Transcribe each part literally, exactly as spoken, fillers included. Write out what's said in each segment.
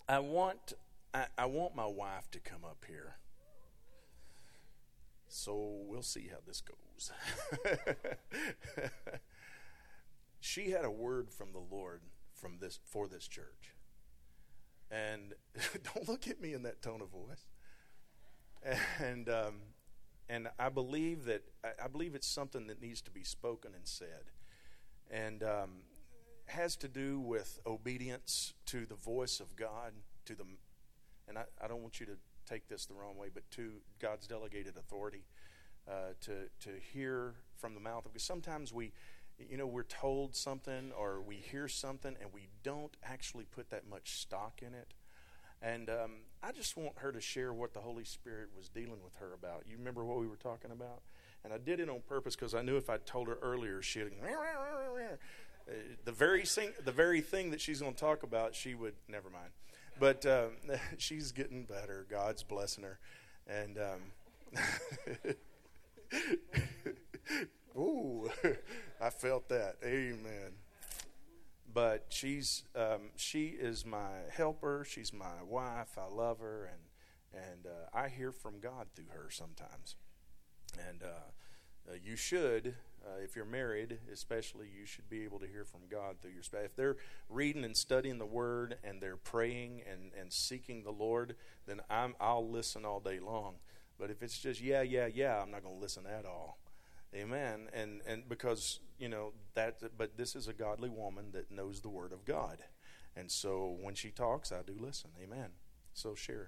I want I, I want my wife to come up here. So we'll see how this goes. She had a word from the Lord from this for this church. And don't look at me in that tone of voice. And um, and I believe that I believe it's something that needs to be spoken and said, and um, has to do with obedience to the voice of God. To the, and I, I don't want you to take this the wrong way, but to God's delegated authority uh, to to hear from the mouth of God. Sometimes we, you know, we're told something or we hear something and we don't actually put that much stock in it. And um, I just want her to share what the Holy Spirit was dealing with her about. You remember what we were talking about? And I did it on purpose because I knew if I told her earlier, she'd uh, the very thing, the very thing that she's going to talk about, she would never mind. But um, she's getting better. God's blessing her, and um, ooh, I felt that. Amen. But she's um, she is my helper. She's my wife. I love her, and and uh, I hear from God through her sometimes. And uh, uh, you should, uh, if you're married, especially, you should be able to hear from God through your spouse. If they're reading and studying the Word and they're praying and, and seeking the Lord, then I'm I'll listen all day long. But if it's just yeah, yeah, yeah, I'm not going to listen at all. Amen. And and because, you know, that, but this is a godly woman that knows the Word of God. And so when she talks, I do listen. Amen. So share.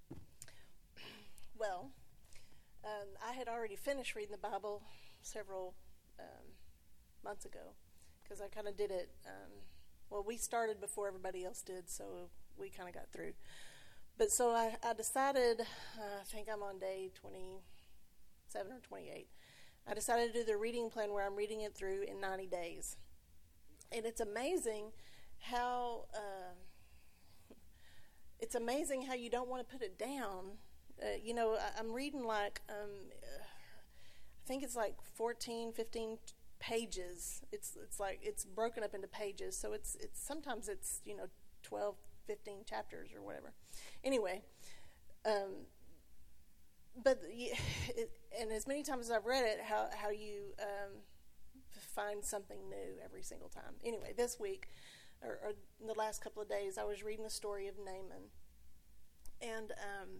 Well, um, I had already finished reading the Bible several um, months ago because I kind of did it. Um, well, we started before everybody else did, so we kind of got through. But so I, I decided, uh, I think I'm on day twenty-seven or twenty-eight. I decided to do the reading plan where I'm reading it through in ninety days. And it's amazing how, uh, it's amazing how you don't want to put it down. Uh, you know, I, I'm reading like, um, uh, I think it's like fourteen, fifteen pages. It's it's like, it's broken up into pages. So it's, it's sometimes it's, you know, twelve, fifteen chapters or whatever. Anyway, um, But it, and as many times as I've read it, how how you um, find something new every single time. Anyway, this week, or, or in the last couple of days, I was reading the story of Naaman, and um,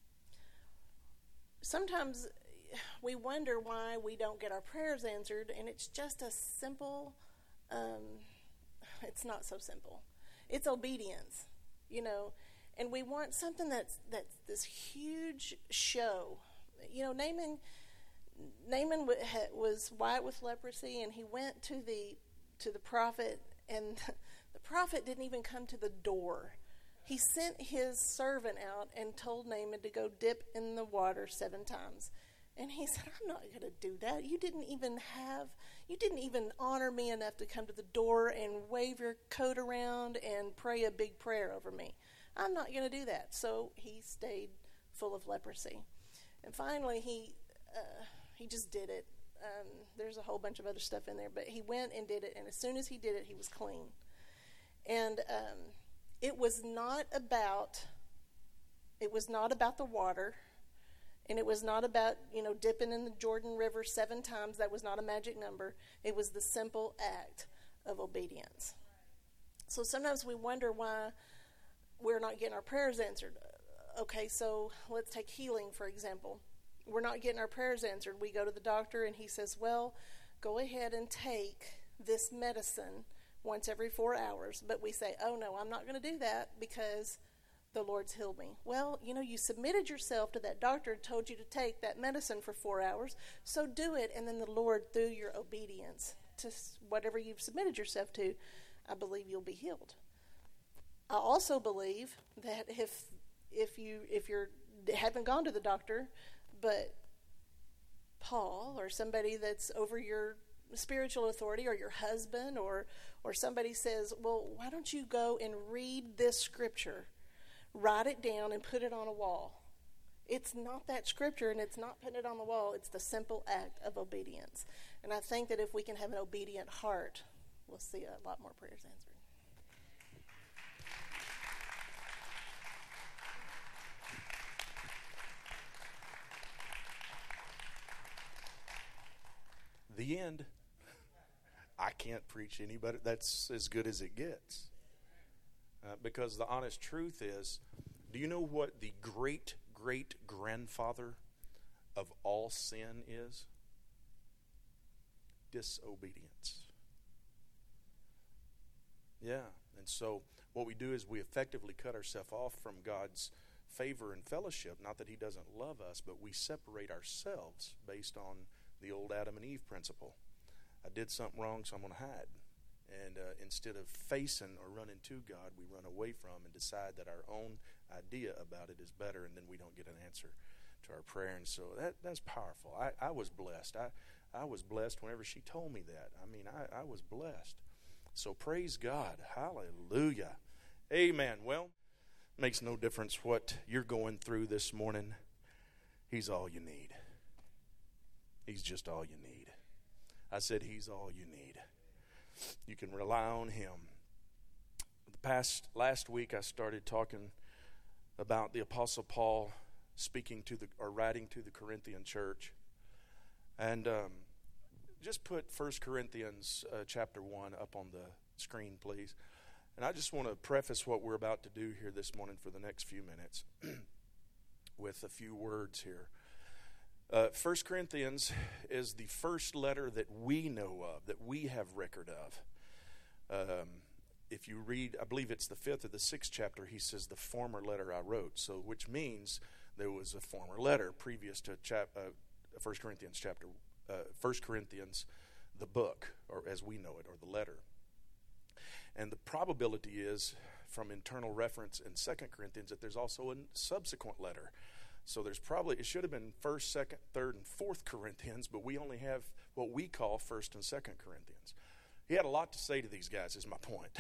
sometimes we wonder why we don't get our prayers answered, and it's just a simple. Um, it's not so simple. It's obedience, you know. And we want something that's that's this huge show. You know, Naaman, Naaman was white with leprosy, and he went to the to the prophet, and the prophet didn't even come to the door. He sent his servant out and told Naaman to go dip in the water seven times. And he said, I'm not going to do that. You didn't even have, you didn't even honor me enough to come to the door and wave your coat around and pray a big prayer over me. I'm not going to do that. So he stayed full of leprosy. And finally, he uh, he just did it. Um, there's a whole bunch of other stuff in there, but he went and did it. And as soon as he did it, he was clean. And um, it was not about it was not about the water, and it was not about, you know, dipping in the Jordan River seven times. That was not a magic number. It was the simple act of obedience. So sometimes we wonder why we're not getting our prayers answered. Okay, so let's take healing, for example. We're not getting our prayers answered. We go to the doctor, and he says, well, go ahead and take this medicine once every four hours. But we say, oh, no, I'm not going to do that because the Lord's healed me. Well, you know, you submitted yourself to that doctor and told you to take that medicine for four hours, so do it, and then the Lord, through your obedience to whatever you've submitted yourself to, I believe you'll be healed. I also believe that if if you if you're haven't gone to the doctor, but Paul or somebody that's over your spiritual authority, or your husband, or or somebody says, well, why don't you go and read this scripture, write it down and put it on a wall. It's not that scripture, and it's not putting it on the wall. It's the simple act of obedience. And I think that if we can have an obedient heart, we'll see a lot more prayers answered. The end. I can't preach any better. That's as good as it gets. Uh, because the honest truth is, do you know what the great, great grandfather of all sin is? Disobedience. Yeah. And so what we do is we effectively cut ourselves off from God's favor and fellowship. Not that he doesn't love us, but we separate ourselves based on the old Adam and Eve principle. I did something wrong, so I'm going to hide. And uh, instead of facing or running to God, we run away from and decide that our own idea about it is better, and then we don't get an answer to our prayer. And so that that's powerful. I, I was blessed. I, I was blessed whenever she told me that. I mean, I, I was blessed. So praise God. Hallelujah. Amen. Well, makes no difference what you're going through this morning. He's all you need. He's just all you need. I said he's all you need. You can rely on him. The past last week I started talking about the Apostle Paul speaking to the or writing to the Corinthian church. And um, just put First Corinthians uh, chapter one up on the screen, please. And I just want to preface what we're about to do here this morning for the next few minutes with a few words here. Uh, First Corinthians is the first letter that we know of, that we have record of. Um, if you read, I believe it's the fifth or the sixth chapter, he says, the former letter I wrote. So, which means there was a former letter previous to chap, uh, First Corinthians chapter, uh, First Corinthians, the book, or as we know it, or the letter. And the probability is, from internal reference in Second Corinthians, that there's also a subsequent letter. So there's probably, it should have been First, Second, Third, and Fourth Corinthians, but we only have what we call First and Second Corinthians. He had a lot to say to these guys, is my point.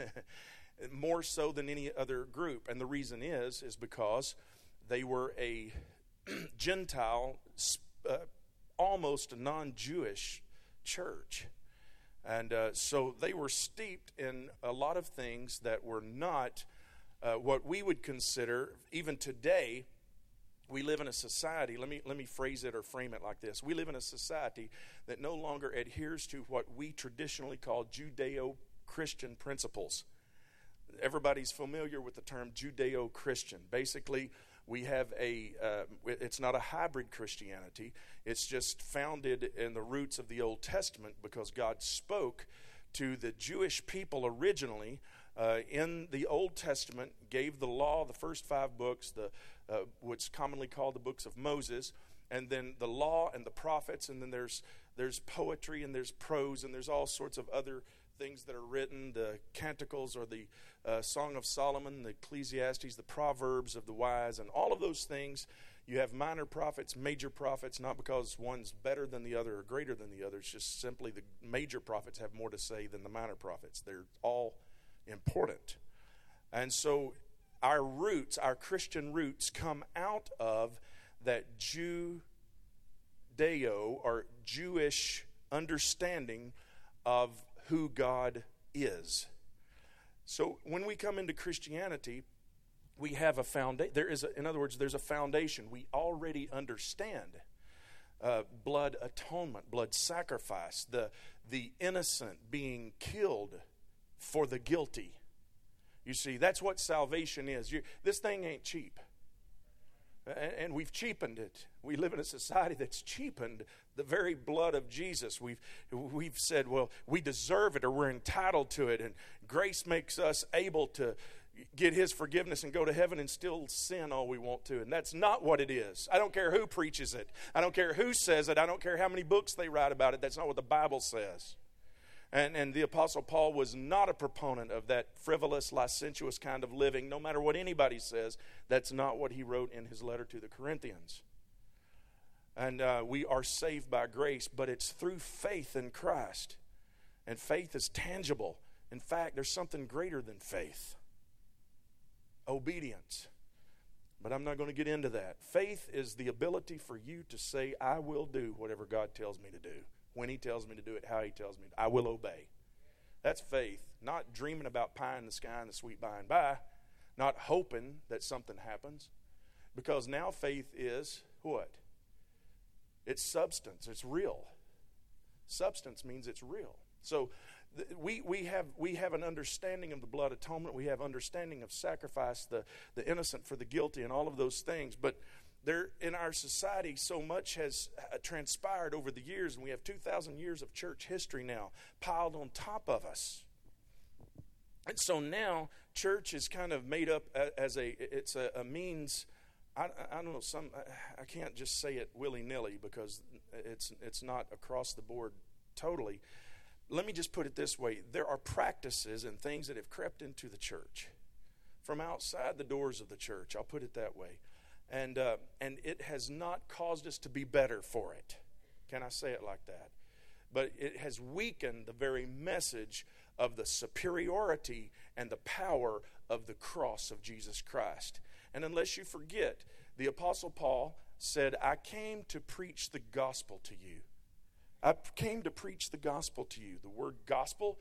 More so than any other group. And the reason is, is because they were a Gentile, uh, almost non-Jewish church. And uh, so they were steeped in a lot of things that were not uh, what we would consider, even today. We live in a society, let me let me phrase it or frame it like this. We live in a society that no longer adheres to what we traditionally call Judeo-Christian principles. Everybody's familiar with the term Judeo-Christian. Basically, we have a, uh, it's not a hybrid Christianity. It's just founded in the roots of the Old Testament because God spoke to the Jewish people originally uh, in the Old Testament, gave the law, the first five books, the uh, what's commonly called the books of Moses, and then the law and the prophets, and then there's there's poetry and there's prose and there's all sorts of other things that are written, the Canticles or the uh, Song of Solomon, the Ecclesiastes, the Proverbs of the wise, and all of those things. You have minor prophets, major prophets, not because one's better than the other or greater than the other. It's just simply the major prophets have more to say than the minor prophets. They're all important. And so our roots, our Christian roots, come out of that Judeo or Jewish understanding of who God is. So when we come into Christianity, we have a foundation. There is, a, in other words, there's a foundation. We already understand uh, blood atonement, blood sacrifice, the the innocent being killed for the guilty. You see, that's what salvation is. You, this thing ain't cheap. And, and we've cheapened it. We live in a society that's cheapened the very blood of Jesus. We've we've said, well, we deserve it or we're entitled to it. And grace makes us able to get his forgiveness and go to heaven and still sin all we want to. And that's not what it is. I don't care who preaches it. I don't care who says it. I don't care how many books they write about it. That's not what the Bible says. And, and the Apostle Paul was not a proponent of that frivolous, licentious kind of living. No matter what anybody says, that's not what he wrote in his letter to the Corinthians. And uh, we are saved by grace, but it's through faith in Christ. And faith is tangible. In fact, there's something greater than faith. Obedience. But I'm not going to get into that. Faith is the ability for you to say, I will do whatever God tells me to do. When he tells me to do it, how he tells me, I will obey. That's faith. Not dreaming about pie in the sky and the sweet by and by. Not hoping that something happens. Because now faith is what? It's substance. It's real. Substance means it's real. So th- we we have we have an understanding of the blood atonement. We have understanding of sacrifice, the, the innocent for the guilty, and all of those things. But there, in our society, so much has uh, transpired over the years, and we have two thousand years of church history now piled on top of us. And so now church is kind of made up as a, it's a, a means, I, I don't know, some, I can't just say it willy-nilly because it's it's not across the board totally. Let me just put it this way. There are practices and things that have crept into the church from outside the doors of the church. I'll put it that way. And uh, and it has not caused us to be better for it. Can I say it like that? But it has weakened the very message of the superiority and the power of the cross of Jesus Christ. And unless you forget, the Apostle Paul said, I came to preach the gospel to you. I came to preach the gospel to you. The word gospel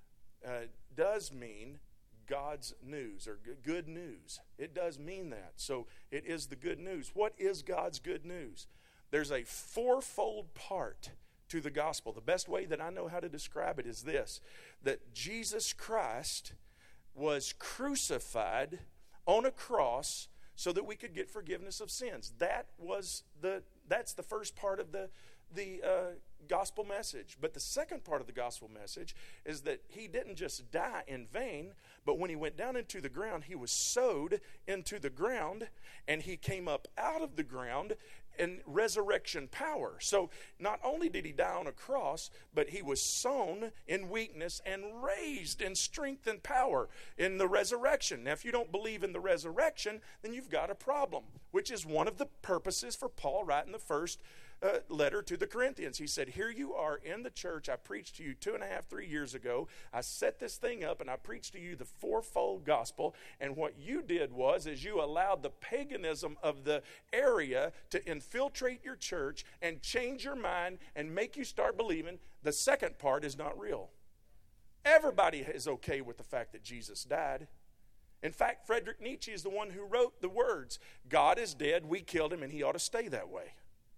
uh, does mean God's news or good news. It does mean that. So it is the good news. What is God's good news? There's a fourfold part to the gospel. The best way that I know how to describe it is this, that Jesus Christ was crucified on a cross so that we could get forgiveness of sins. That was the that's the first part of the the uh, gospel message. But the second part of the gospel message is that he didn't just die in vain, but when he went down into the ground, he was sowed into the ground, and he came up out of the ground in resurrection power. So not only did he die on a cross, but he was sown in weakness and raised in strength and power in the resurrection. Now, if you don't believe in the resurrection, then you've got a problem, which is one of the purposes for Paul writing the first Uh, letter to the Corinthians. He said, here you are in the church. I preached to you two and a half, three years ago. I set this thing up and I preached to you the fourfold gospel. And what you did was, is you allowed the paganism of the area to infiltrate your church and change your mind and make you start believing the second part is not real. Everybody is okay with the fact that Jesus died. In fact, Friedrich Nietzsche is the one who wrote the words, God is dead, we killed him, and he ought to stay that way.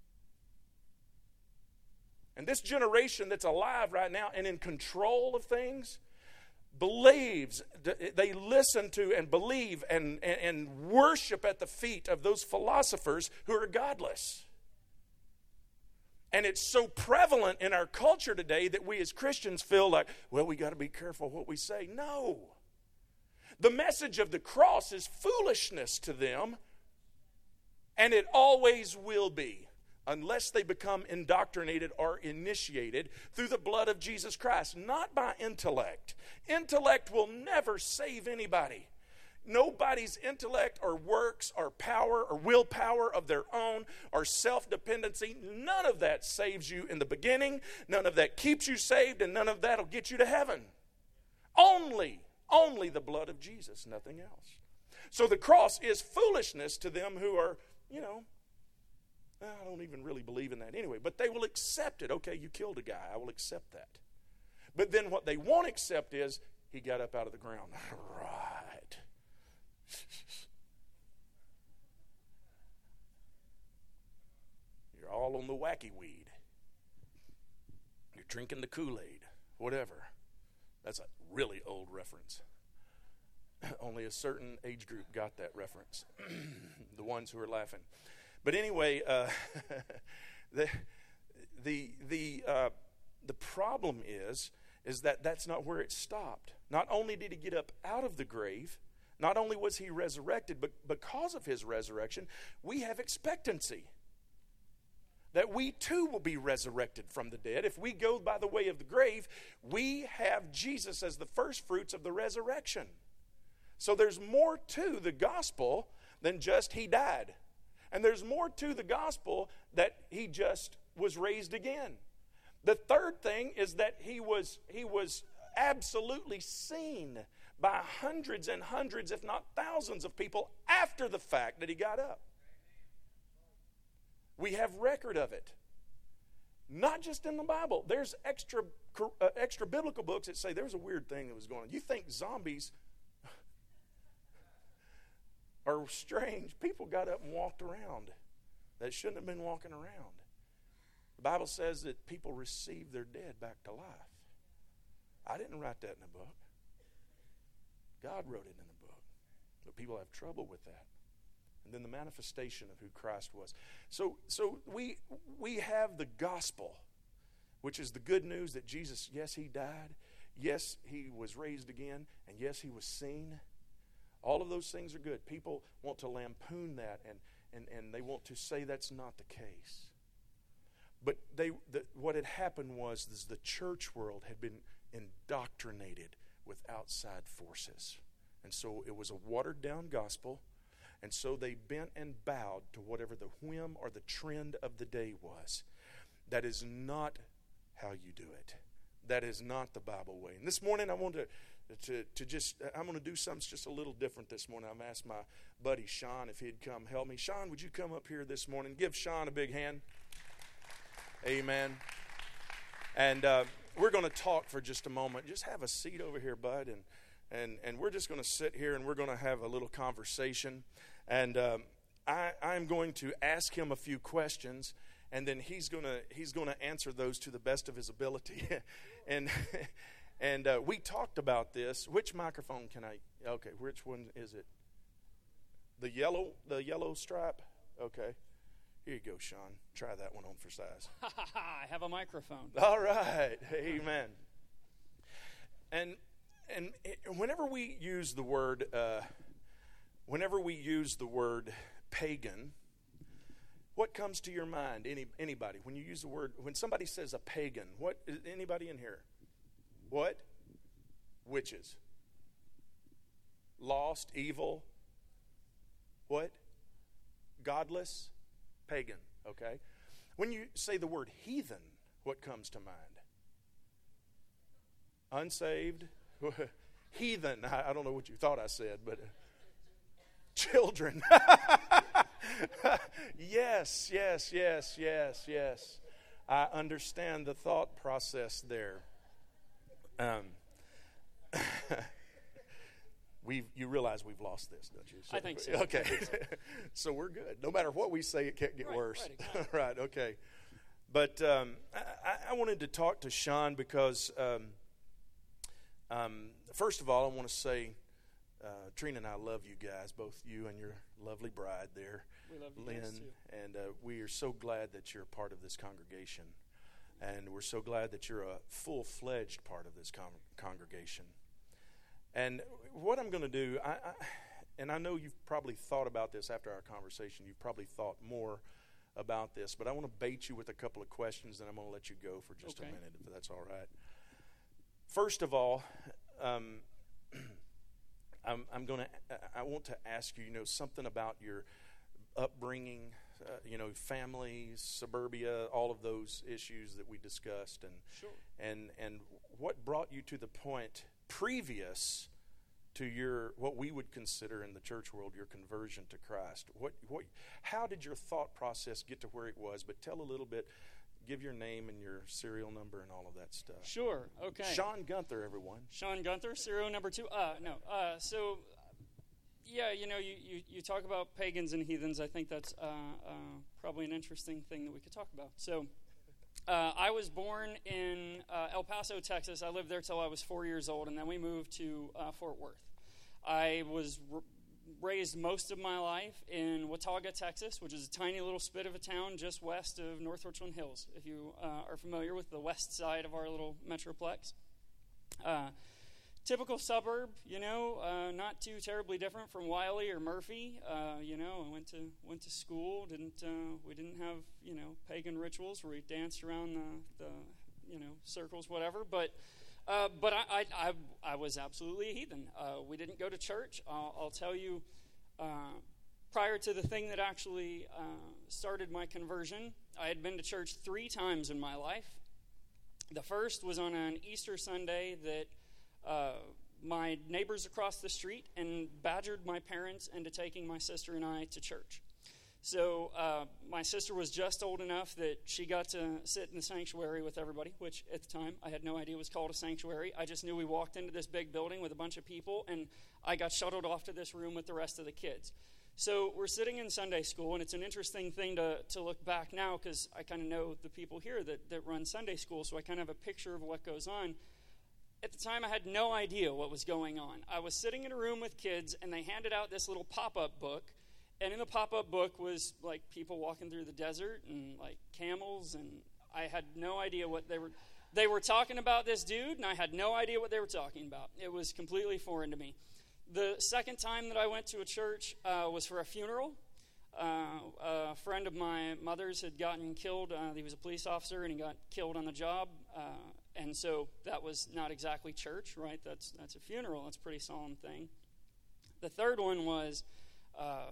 And this generation that's alive right now and in control of things believes, they listen to and believe and, and, and worship at the feet of those philosophers who are godless. And it's so prevalent in our culture today that we as Christians feel like, well, we got to be careful what we say. No. The message of the cross is foolishness to them, and it always will be, unless they become indoctrinated or initiated through the blood of Jesus Christ, not by intellect. Intellect will never save anybody. Nobody's intellect or works or power or willpower of their own or self-dependency, none of that saves you in the beginning, none of that keeps you saved, and none of that will get you to heaven. Only, only the blood of Jesus, nothing else. So the cross is foolishness to them who are, you know, I don't even really believe in that anyway, but they will accept it. Okay, you killed a guy. I will accept that. But then what they won't accept is he got up out of the ground. Right. You're all on the wacky weed. You're drinking the Kool-Aid, whatever. That's a really old reference. Only a certain age group got that reference. The ones who are laughing. But anyway, uh, the the the uh, the problem is is that that's not where it stopped. Not only did he get up out of the grave, not only was he resurrected, but because of his resurrection, we have expectancy that we too will be resurrected from the dead. If we go by the way of the grave, we have Jesus as the first fruits of the resurrection. So there's more to the gospel than just he died. And there's more to the gospel that he just was raised again. The third thing is that he was he was absolutely seen by hundreds and hundreds, if not thousands of people after the fact that he got up. We have record of it. Not just in the Bible. There's extra uh, extra biblical books that say there was a weird thing that was going on. You think zombies are strange? People got up and walked around that shouldn't have been walking around. The Bible says that people receive their dead back to life. I didn't write that in a book. God wrote it in a book. But people have trouble with that. And then the manifestation of who Christ was. So, so we we have the gospel, which is the good news that Jesus, yes, he died. Yes, he was raised again. And yes, he was seen. All of those things are good. People want to lampoon that, and, and, and they want to say that's not the case. But they, the, what had happened was is the church world had been indoctrinated with outside forces. And so it was a watered-down gospel, and so they bent and bowed to whatever the whim or the trend of the day was. That is not how you do it. That is not the Bible way. And this morning I want to, to, to just, I'm going to do something just a little different this morning. I'm asked my buddy Sean if he'd come help me. Sean, would you come up here this morning? Give Sean a big hand. Amen. And uh, we're going to talk for just a moment. Just have a seat over here, bud, and and and we're just going to sit here and we're going to have a little conversation. And um, I I'm going to ask him a few questions, and then he's going to he's going to answer those to the best of his ability. and and uh, we talked about this. Which microphone can I? Okay, which one is it? The yellow the yellow stripe. Okay. Here you go, Sean. Try that one on for size. I have a microphone. All right. Amen. And and whenever we use the word, uh, whenever we use the word pagan, what comes to your mind? Any anybody? When you use the word, when somebody says a pagan, what? Anybody in here? What? Witches. Lost, evil. What? Godless. Pagan, okay? When you say the word heathen, what comes to mind? Unsaved? Heathen. I, I don't know what you thought I said, but uh, children. Yes, yes, yes, yes, yes. I understand the thought process there. Um, we you realize we've lost this, don't you? So, I think so. Okay. So we're good. No matter what we say, it can't get Right, worse. right, exactly. Right, okay. But um, I, I wanted to talk to Sean because, um, um, first of all, I want to say, uh, Trina and I love you guys, both you and your lovely bride there, We love you Lynn. guys too. And uh, we are so glad that you're a part of this congregation. And we're so glad that you're a full-fledged part of this con- congregation. And what I'm going to do, I, I, and I know you've probably thought about this after our conversation. You've probably thought more about this, but I want to bait you with a couple of questions, and I'm going to let you go for just Okay. a minute, if that's all right. First of all, um, I'm, I'm going to. I want to ask you, you know, something about your upbringing, uh, you know, family, suburbia, all of those issues that we discussed, and Sure. and and what brought you to the point previous to your what we would consider in the church world your conversion to Christ. What what how did your thought process get to where it was? But tell a little bit, give your name and your serial number and all of that stuff. Sure. Okay. Sean Gunther, everyone. Sean Gunther, serial number two. Uh, no. Uh, so, yeah, you know, you, you, you talk about pagans and heathens. I think that's uh, uh, probably an interesting thing that we could talk about. So, uh, I was born in uh, El Paso, Texas. I lived there till I was four years old, and then we moved to uh, Fort Worth. I was r- raised most of my life in Watauga, Texas, which is a tiny little spit of a town just west of North Richland Hills, if you uh, are familiar with the west side of our little metroplex. Uh, typical suburb, you know, uh, not too terribly different from Wiley or Murphy. Uh, you know, I went to went to school. Didn't uh, we didn't have you know pagan rituals where we danced around the, the you know circles, whatever. But uh, but I, I I I was absolutely a heathen. Uh, we didn't go to church. I'll, I'll tell you. Uh, prior to the thing that actually uh, started my conversion, I had been to church three times in my life. The first was on an Easter Sunday that uh, my neighbors across the street and badgered my parents into taking my sister and I to church. So uh, my sister was just old enough that she got to sit in the sanctuary with everybody, which at the time I had no idea was called a sanctuary. I just knew we walked into this big building with a bunch of people, and I got shuttled off to this room with the rest of the kids. So we're sitting in Sunday school, and it's an interesting thing to, to look back now because I kind of know the people here that, that run Sunday school, so I kind of have a picture of what goes on. At the time, I had no idea what was going on. I was sitting in a room with kids, and they handed out this little pop-up book, and in the pop-up book was, like, people walking through the desert and, like, camels, and I had no idea what they were... They were talking about this dude, and I had no idea what they were talking about. It was completely foreign to me. The second time that I went to a church uh, was for a funeral. Uh, a friend of my mother's had gotten killed. Uh, he was a police officer, and he got killed on the job. Uh, and so that was not exactly church, right? That's that's a funeral. That's a pretty solemn thing. The third one was uh,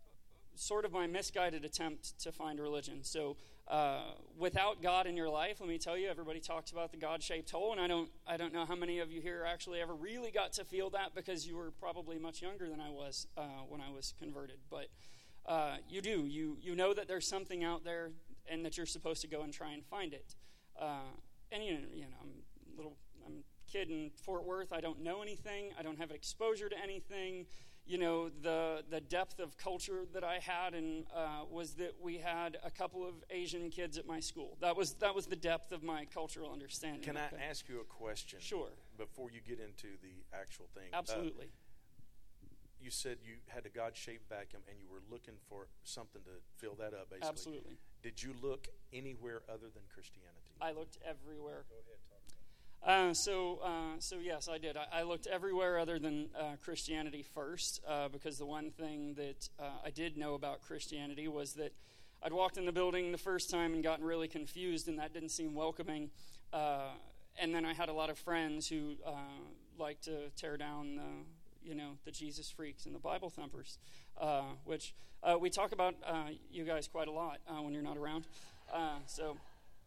sort of my misguided attempt to find religion. So uh, without God in your life, let me tell you, everybody talks about the God-shaped hole, and I don't I don't know how many of you here actually ever really got to feel that because you were probably much younger than I was uh, when I was converted. But uh, you do. You you know that there's something out there and that you're supposed to go and try and find it. Uh, and, you know, you know, I'm a little, I'm a kid in Fort Worth. I don't know anything. I don't have exposure to anything. You know, the the depth of culture that I had and uh, was that we had a couple of Asian kids at my school. That was that was the depth of my cultural understanding. Can I okay. ask you a question? Sure. Before you get into the actual thing. Absolutely. Uh, you said you had a God-shaped vacuum and you were looking for something to fill that up, basically. Absolutely. Did you look anywhere other than Christianity? I looked everywhere. Go ahead, talk about it. Uh, so, uh, so yes, I did. I, I looked everywhere other than uh, Christianity first, uh, because the one thing that uh, I did know about Christianity was that I'd walked in the building the first time and gotten really confused, and that didn't seem welcoming. Uh, and then I had a lot of friends who uh, liked to tear down the, you know, the Jesus freaks and the Bible thumpers, uh, which uh, we talk about uh, you guys quite a lot uh, when you're not around. Uh, so.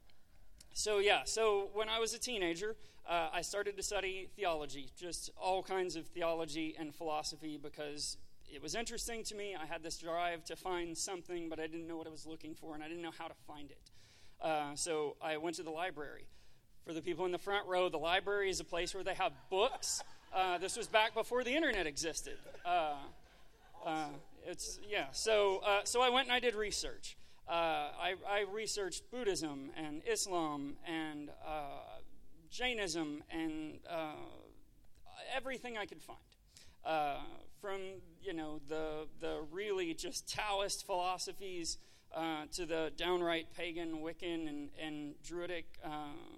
So, yeah, so when I was a teenager, uh, I started to study theology, just all kinds of theology and philosophy because it was interesting to me. I had this drive to find something, but I didn't know what I was looking for, and I didn't know how to find it. Uh, so I went to the library. For the people in the front row, the library is a place where they have books. Uh, this was back before the internet existed. Uh, uh, it's yeah, so uh, so I went and I did research. Uh, I, I researched Buddhism and Islam and uh, Jainism and uh, everything I could find. Uh, from, you know, the the really just Taoist philosophies uh, to the downright pagan, Wiccan, and, and Druidic uh,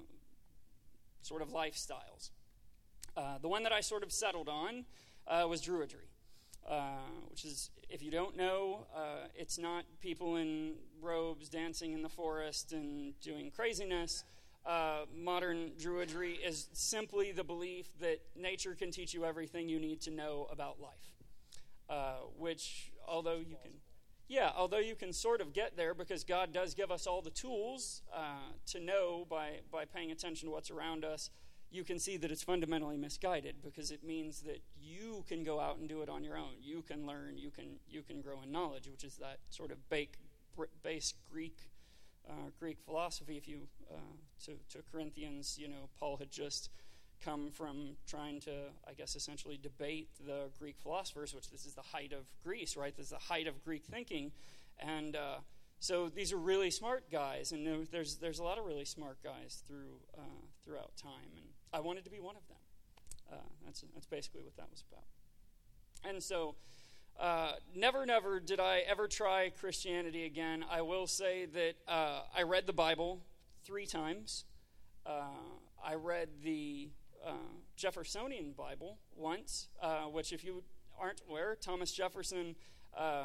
sort of lifestyles. Uh, the one that I sort of settled on uh, was Druidry. Uh, which is, if you don't know, uh, it's not people in robes dancing in the forest and doing craziness. Uh, modern Druidry is simply the belief that nature can teach you everything you need to know about life. Uh, which, although you can, yeah, although you can sort of get there because God does give us all the tools uh, to know by by paying attention to what's around us. You can see that it's fundamentally misguided because it means that you can go out and do it on your own. You can learn. You can you can grow in knowledge, which is that sort of bake, base Greek uh, Greek philosophy. If you uh, to to Corinthians, you know, Paul had just come from trying to, I guess, essentially debate the Greek philosophers, which this is the height of Greece, right? This is the height of Greek thinking, and uh, so these are really smart guys, and there's there's a lot of really smart guys through uh, throughout time, and I wanted to be one of them. Uh, that's that's basically what that was about. And so, uh, never, never did I ever try Christianity again. I will say that uh, I read the Bible three times. Uh, I read the uh, Jeffersonian Bible once, uh, which, if you aren't aware, Thomas Jefferson uh,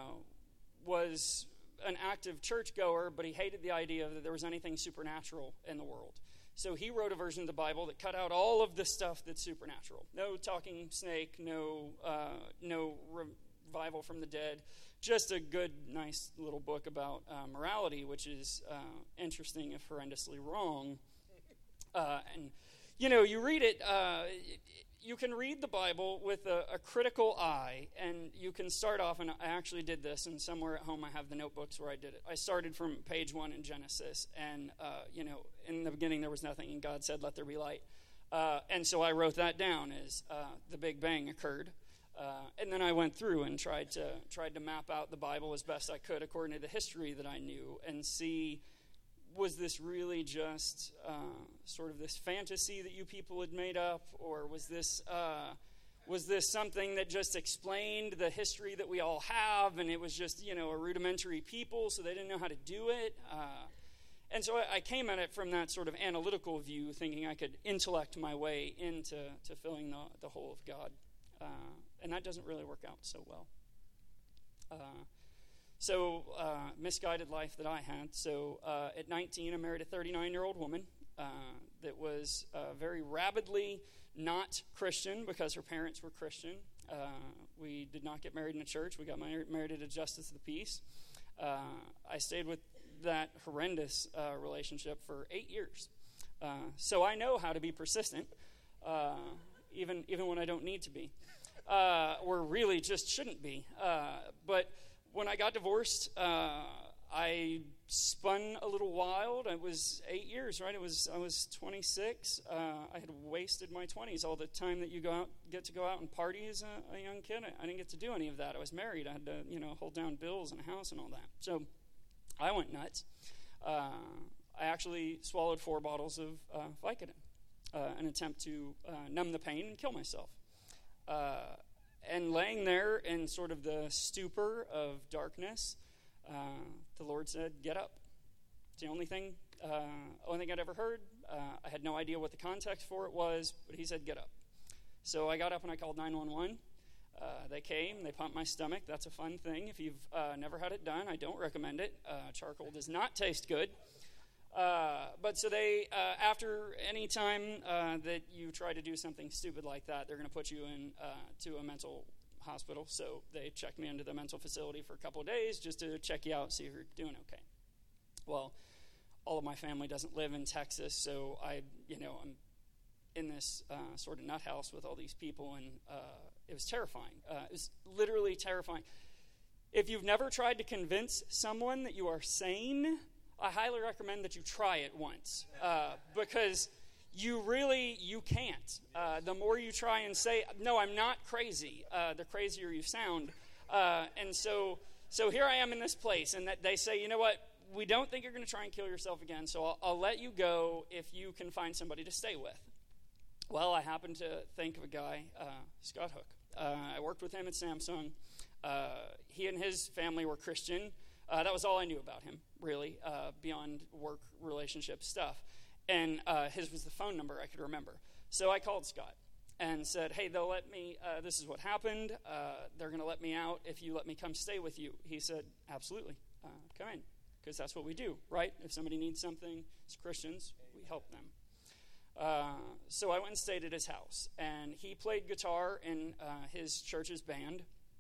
was an active churchgoer, but he hated the idea that there was anything supernatural in the world. So he wrote a version of the Bible that cut out all of the stuff that's supernatural. No talking snake, no uh, no revival from the dead. Just a good, nice little book about uh, morality, which is uh, interesting if horrendously wrong. Uh, and, you know, you read it, uh, you can read the Bible with a, a critical eye, and you can start off, and I actually did this, and somewhere at home I have the notebooks where I did it. I started from page one in Genesis, and, uh, you know, in the beginning there was nothing, and God said, let there be light. Uh, and so I wrote that down as uh, the Big Bang occurred. Uh, and then I went through and tried to tried to map out the Bible as best I could according to the history that I knew and see, was this really just uh, sort of this fantasy that you people had made up, or was this uh, was this something that just explained the history that we all have, and it was just, you know, a rudimentary people, so they didn't know how to do it? Uh, and so I, I came at it from that sort of analytical view, thinking I could intellect my way into to filling the, the whole of God. Uh, and that doesn't really work out so well. Uh, so, uh, misguided life that I had. So, uh, at nineteen, I married a thirty-nine-year-old woman uh, that was uh, very rabidly not Christian because her parents were Christian. Uh, we did not get married in a church. We got married, married at a Justice of the Peace. Uh, I stayed with that horrendous uh, relationship for eight years. Uh, so I know how to be persistent, uh, even even when I don't need to be, uh, or really just shouldn't be. Uh, but when I got divorced, uh, I spun a little wild. It was eight years, right? It was I was twenty-six. Uh, I had wasted my twenties. All the time that you go out, get to go out and party as a, a young kid, I, I didn't get to do any of that. I was married. I had to, you know, hold down bills and a house and all that. So I went nuts. Uh, I actually swallowed four bottles of uh, Vicodin, uh, an attempt to uh, numb the pain and kill myself. Uh, and laying there in sort of the stupor of darkness, uh, the Lord said, "Get up." It's the only thing, uh, only thing I'd ever heard. Uh, I had no idea what the context for it was, but He said, "Get up." So I got up and I called nine one one. Uh, they came, they pumped my stomach. That's a fun thing. If you've uh, never had it done, I don't recommend it. Uh, charcoal does not taste good. Uh, but so they, uh, after any time uh, that you try to do something stupid like that, they're going to put you in uh, to a mental hospital. So they checked me into the mental facility for a couple of days just to check you out, see if you're doing okay. Well, all of my family doesn't live in Texas, so I, you know, I'm in this uh, sort of nut house with all these people, and uh, it was terrifying. Uh, it was literally terrifying. If you've never tried to convince someone that you are sane, I highly recommend that you try it once, uh, because you really, you can't. Uh, the more you try and say, "No, I'm not crazy," uh, the crazier you sound. Uh, and so so here I am in this place, and that they say, "You know what, we don't think you're going to try and kill yourself again, so I'll, I'll let you go if you can find somebody to stay with." Well, I happen to think of a guy, uh, Scott Hook. Uh, I worked with him at Samsung. Uh, he and his family were Christian. Uh, that was all I knew about him, really, uh, beyond work relationship stuff. And uh, his was the phone number I could remember. So I called Scott and said, "Hey, they'll let me, uh, this is what happened. Uh, they're going to let me out if you let me come stay with you." He said, "Absolutely, uh, come in," because that's what we do, right? If somebody needs something, as Christians, we help them. Uh, so I went and stayed at his house, and he played guitar in uh, his church's band.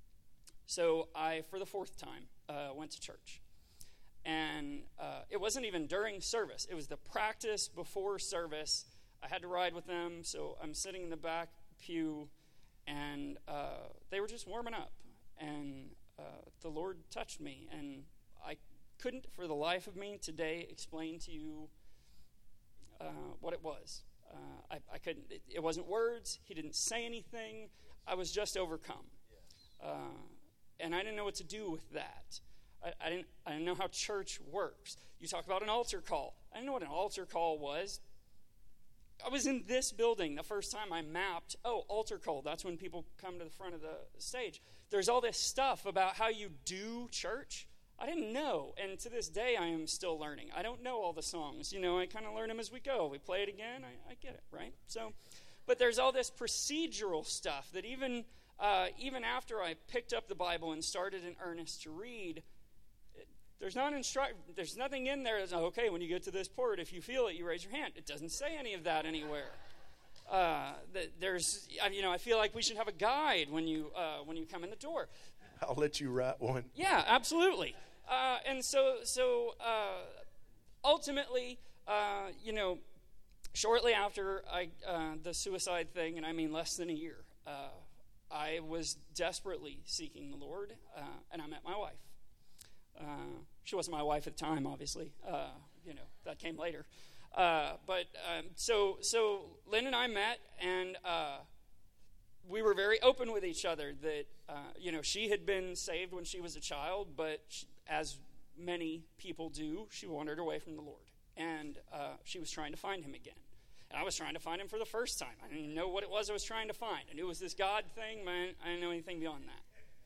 So I, for the fourth time, uh, went to church. And uh, it wasn't even during service. It was the practice before service. I had to ride with them, so I'm sitting in the back pew, and uh, they were just warming up. And uh, the Lord touched me, and I couldn't, for the life of me, today explain to you uh, what it was. Uh, I, I couldn't. It, it wasn't words. He didn't say anything. I was just overcome. Uh, and I didn't know what to do with that. I, I didn't I didn't know how church works. You talk about an altar call. I didn't know what an altar call was. I was in this building the first time I mapped, oh, altar call. That's when people come to the front of the stage. There's all this stuff about how you do church. I didn't know, and to this day I am still learning. I don't know all the songs. You know, I kind of learn them as we go. We play it again, I, I get it, right? So, but there's all this procedural stuff that even uh, even after I picked up the Bible and started in earnest to read, it, there's not instru- There's nothing in there that's, okay, when you get to this part, if you feel it, you raise your hand. It doesn't say any of that anywhere. Uh, there's, you know, I feel like we should have a guide when you uh, when you come in the door. I'll let you write one. Yeah, absolutely. Uh, and so, so uh, ultimately, uh, you know, shortly after I uh, the suicide thing, and I mean less than a year, uh, I was desperately seeking the Lord, uh, and I met my wife. Uh, she wasn't my wife at the time, obviously. Uh, you know, that came later. Uh, but um, so, so Lynn and I met, and uh, we were very open with each other that, uh, you know, she had been saved when she was a child, but she, as many people do, she wandered away from the Lord. And uh, she was trying to find him again. And I was trying to find him for the first time. I didn't know what it was I was trying to find. I knew it was this God thing, but I didn't know anything beyond that.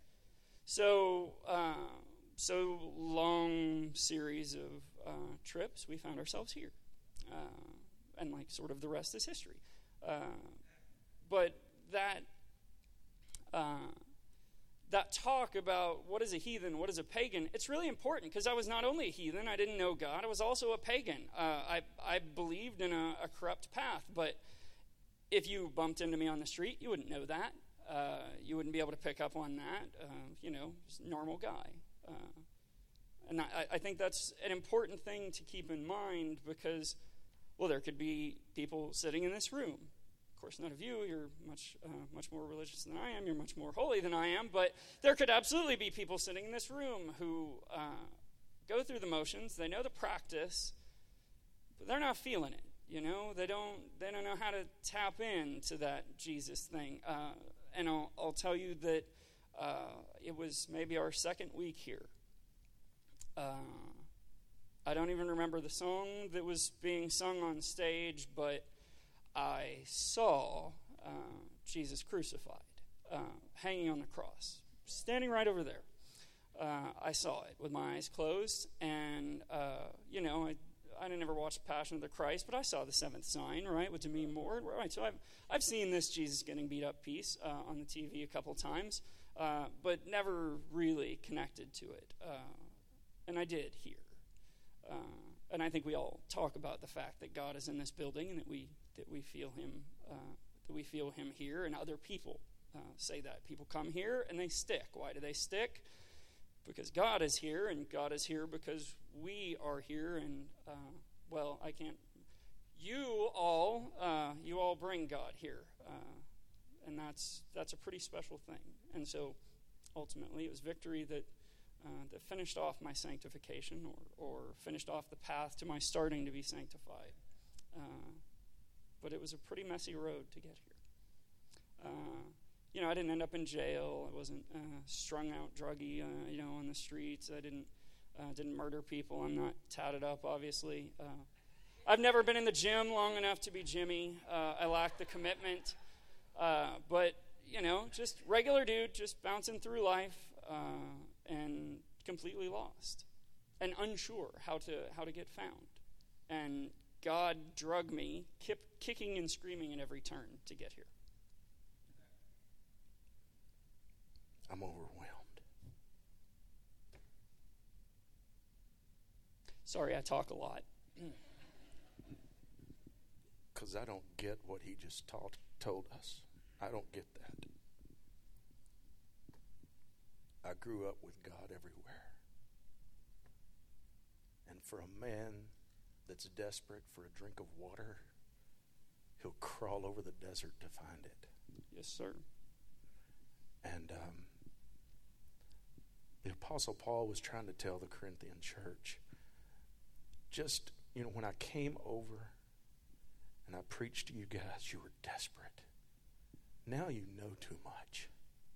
So, uh, so long series of uh, trips, we found ourselves here. Uh, and like sort of the rest is history. Uh, but that uh, that talk about what is a heathen, what is a pagan, it's really important because I was not only a heathen, I didn't know God, I was also a pagan. Uh, I, I believed in a, a corrupt path, but if you bumped into me on the street, you wouldn't know that. Uh, you wouldn't be able to pick up on that. Uh, you know, just a normal guy. Uh, and I, I think that's an important thing to keep in mind because, well, there could be people sitting in this room. Of course, none of you, you're much uh, much more religious than I am, you're much more holy than I am, but there could absolutely be people sitting in this room who uh, go through the motions, they know the practice, but they're not feeling it, you know? They don't they don't know how to tap into that Jesus thing. Uh, and I'll, I'll tell you that uh, it was maybe our second week here. Uh, I don't even remember the song that was being sung on stage, but I saw uh, Jesus crucified, uh, hanging on the cross, standing right over there. Uh, I saw it with my eyes closed, and, uh, you know, I, I didn't ever watch Passion of the Christ, but I saw the seventh sign, right, with Demi Moore. Right, so I've, I've seen this Jesus getting beat up piece uh, on the T V a couple times, uh, but never really connected to it. Uh, and I did here. Uh, and I think we all talk about the fact that God is in this building and that we that we feel him uh, that we feel him here, and other people uh, say that. People come here and they stick. Why do they stick? Because God is here, and God is here because we are here, and uh, well, I can't. You all, uh, you all bring God here, uh, and that's that's a pretty special thing. And so, ultimately, it was victory that uh, that finished off my sanctification, or or finished off the path to my starting to be sanctified. Uh, But it was a pretty messy road to get here. Uh, you know, I didn't end up in jail. I wasn't uh, strung out druggy, uh, you know, on the streets. I didn't uh, didn't murder people. I'm not tatted up, obviously. Uh, I've never been in the gym long enough to be Jimmy. Uh, I lack the commitment. Uh, but, you know, just regular dude, just bouncing through life uh, and completely lost and unsure how to how to get found. And God drug me, kip, kicking and screaming at every turn to get here. I'm overwhelmed. Sorry, I talk a lot. Because I don't get what he just taught, told us. I don't get that. I grew up with God everywhere. And for a man that's desperate for a drink of water, he'll crawl over the desert to find it. Yes, sir. And um, the Apostle Paul was trying to tell the Corinthian church, just, you know, when I came over and I preached to you guys, you were desperate. Now you know too much.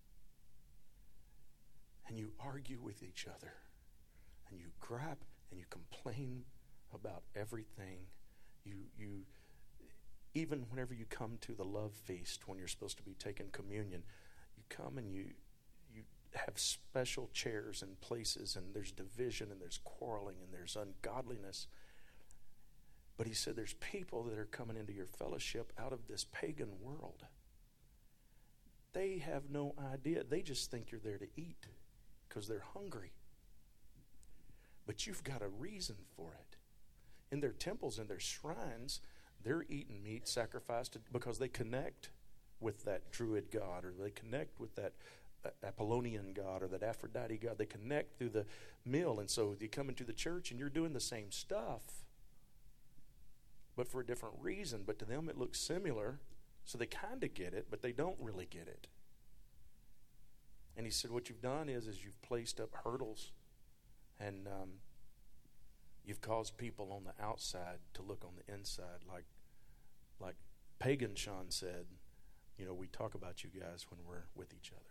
And you argue with each other. And you gripe and you complain about everything. You, you, even whenever you come to the love feast, when you're supposed to be taking communion, you come and you, you have special chairs and places, and there's division and there's quarreling and there's ungodliness. But he said there's people that are coming into your fellowship out of this pagan world. They have no idea. They just think you're there to eat because they're hungry. But you've got a reason for it. In their temples and their shrines, they're eating meat sacrificed to, because they connect with that Druid god, or they connect with that uh, Apollonian god, or that Aphrodite god. They connect through the meal. And so you come into the church and you're doing the same stuff, but for a different reason. But to them it looks similar, so they kind of get it, but they don't really get it. And he said what you've done is, is you've placed up hurdles, and um, you've caused people on the outside to look on the inside, like like Pagan Sean said, you know, we talk about you guys when we're with each other.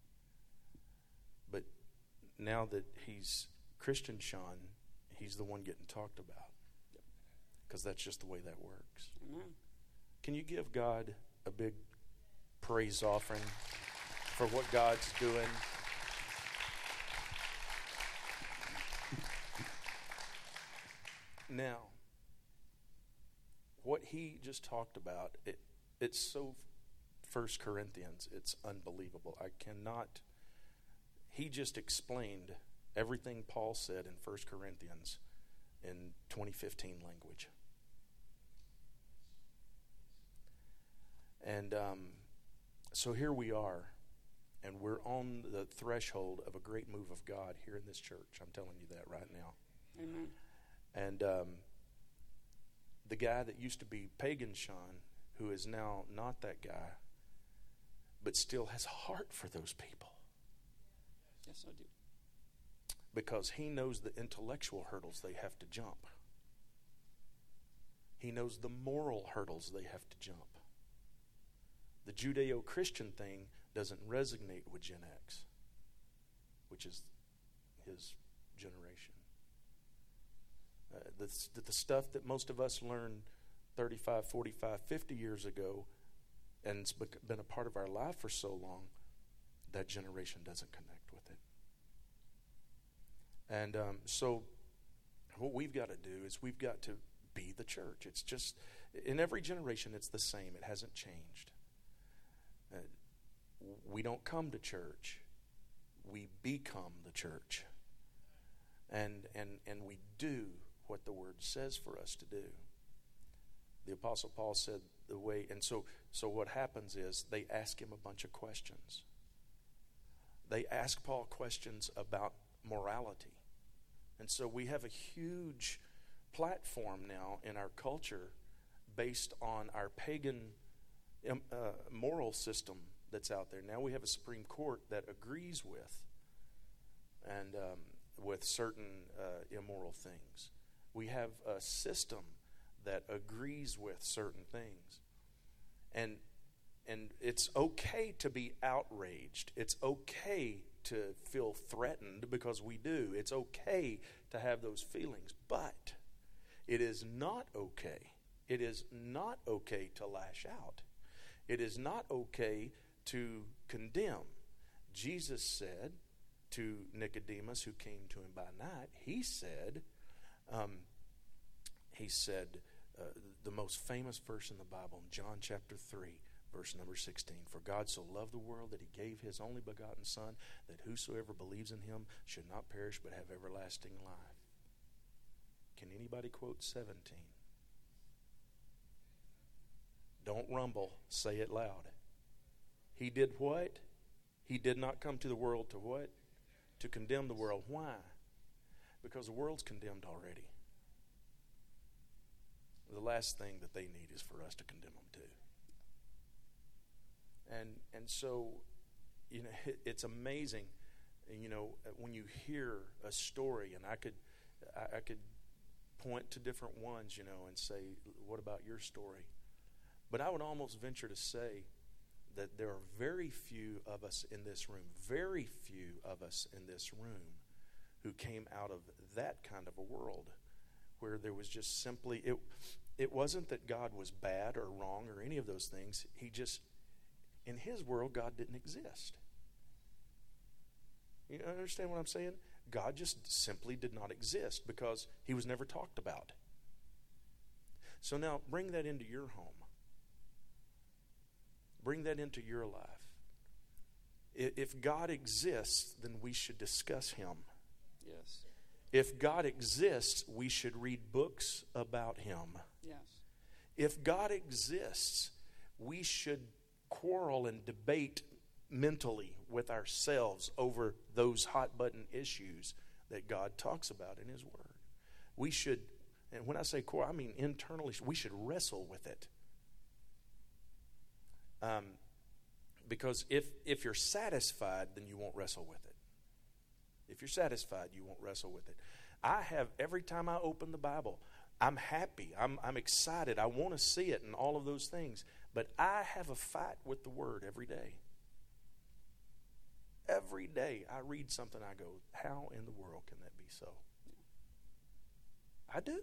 But now that he's Christian Sean, he's the one getting talked about. Because that's just the way that works. Amen. Can you give God a big praise offering for what God's doing? Now, what he just talked about, it, it's so First Corinthians, it's unbelievable. I cannot, he just explained everything Paul said in First Corinthians in twenty fifteen language. And um, so here we are, and we're on the threshold of a great move of God here in this church. I'm telling you that right now. Amen. And um, the guy that used to be Pagan Sean, who is now not that guy, but still has a heart for those people. Yes, I do. Because he knows the intellectual hurdles they have to jump. He knows the moral hurdles they have to jump. The Judeo-Christian thing doesn't resonate with Gen X, which is his generation. Uh, the, the stuff that most of us learned thirty-five, forty-five, fifty years ago and it's been a part of our life for so long, that generation doesn't connect with it. And um, so what we've got to do is we've got to be the church. It's just, in every generation it's the same. It hasn't changed. Uh, we don't come to church. We become the church. And, and, and we do what the Word says for us to do. The Apostle Paul said the way, and so, so what happens is they ask him a bunch of questions. They ask Paul questions about morality. And so we have a huge platform now in our culture based on our pagan um, uh, moral system that's out there. Now we have a Supreme Court that agrees with and um, with certain uh, immoral things. We have a system that agrees with certain things. And and it's okay to be outraged. It's okay to feel threatened, because we do. It's okay to have those feelings. But it is not okay. It is not okay to lash out. It is not okay to condemn. Jesus said to Nicodemus, who came to him by night, he said, um, he said, uh, the most famous verse in the Bible, in John chapter three, verse number sixteen, for God so loved the world that he gave his only begotten Son, that whosoever believes in him should not perish but have everlasting life. Can anybody quote seventeen? Don't rumble, say it loud. He did what? He did not come to the world to what? To condemn the world. Why? Because the world's condemned already. The last thing that they need is for us to condemn them too. And and so, you know, it, it's amazing, you know, when you hear a story, and I could, I, I could point to different ones, you know, and say, what about your story? But I would almost venture to say that there are very few of us in this room, very few of us in this room who came out of that kind of a world where there was just simply, it, it wasn't that God was bad or wrong or any of those things. He just, in his world, God didn't exist. You understand what I'm saying? God just simply did not exist because he was never talked about. So now bring that into your home. Bring that into your life. If God exists, then we should discuss him. Yes. If God exists, we should read books about him. Yes. If God exists, we should quarrel and debate mentally with ourselves over those hot button issues that God talks about in his word. We should, and when I say quarrel, I mean internally, we should wrestle with it. Um, because if if you're satisfied, then you won't wrestle with it. If you're satisfied, you won't wrestle with it. I have, every time I open the Bible, I'm happy. I'm I'm excited. I want to see it and all of those things. But I have a fight with the word every day. Every day I read something, I go, how in the world can that be so? I do.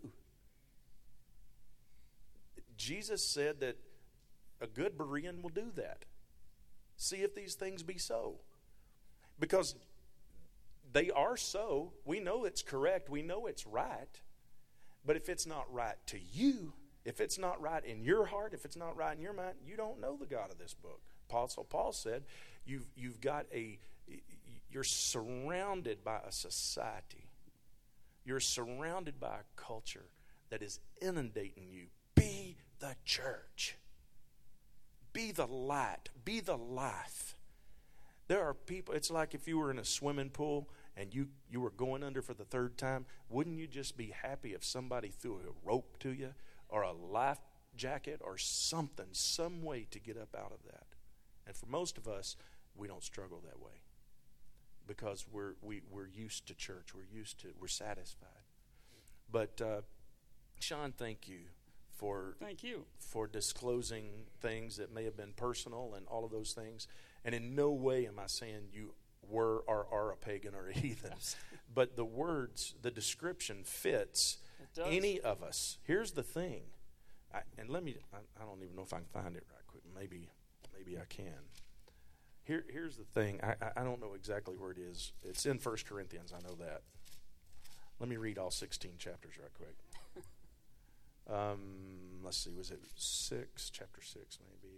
Jesus said that a good Berean will do that. See if these things be so. Because they are so. We know it's correct. We know it's right. But if it's not right to you, if it's not right in your heart, if it's not right in your mind, you don't know the God of this book. Apostle Paul said, you've, you've got a, you're surrounded by a society. You're surrounded by a culture that is inundating you. Be the church. Be the light. Be the life. There are people, it's like if you were in a swimming pool and you, you were going under for the third time, wouldn't you just be happy if somebody threw a rope to you or a life jacket or something, some way to get up out of that? And for most of us, we don't struggle that way because we're we, we're used to church. We're used to, we're satisfied. But uh, Sean, thank you for thank you for disclosing things that may have been personal and all of those things. And in no way am I saying you were or are a pagan or a heathen. But the words, the description fits any of us. Here's the thing. I, and let me, I, I don't even know if I can find it right quick. Maybe maybe I can. Here, here's the thing. I, I don't know exactly where it is. It's in First Corinthians. I know that. Let me read all sixteen chapters right quick. Um, let's see. Was it six? Chapter six, maybe.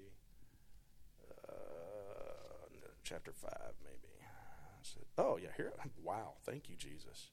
Uh, no, chapter five, maybe. I said, oh, yeah. Here. Wow. Thank you, Jesus.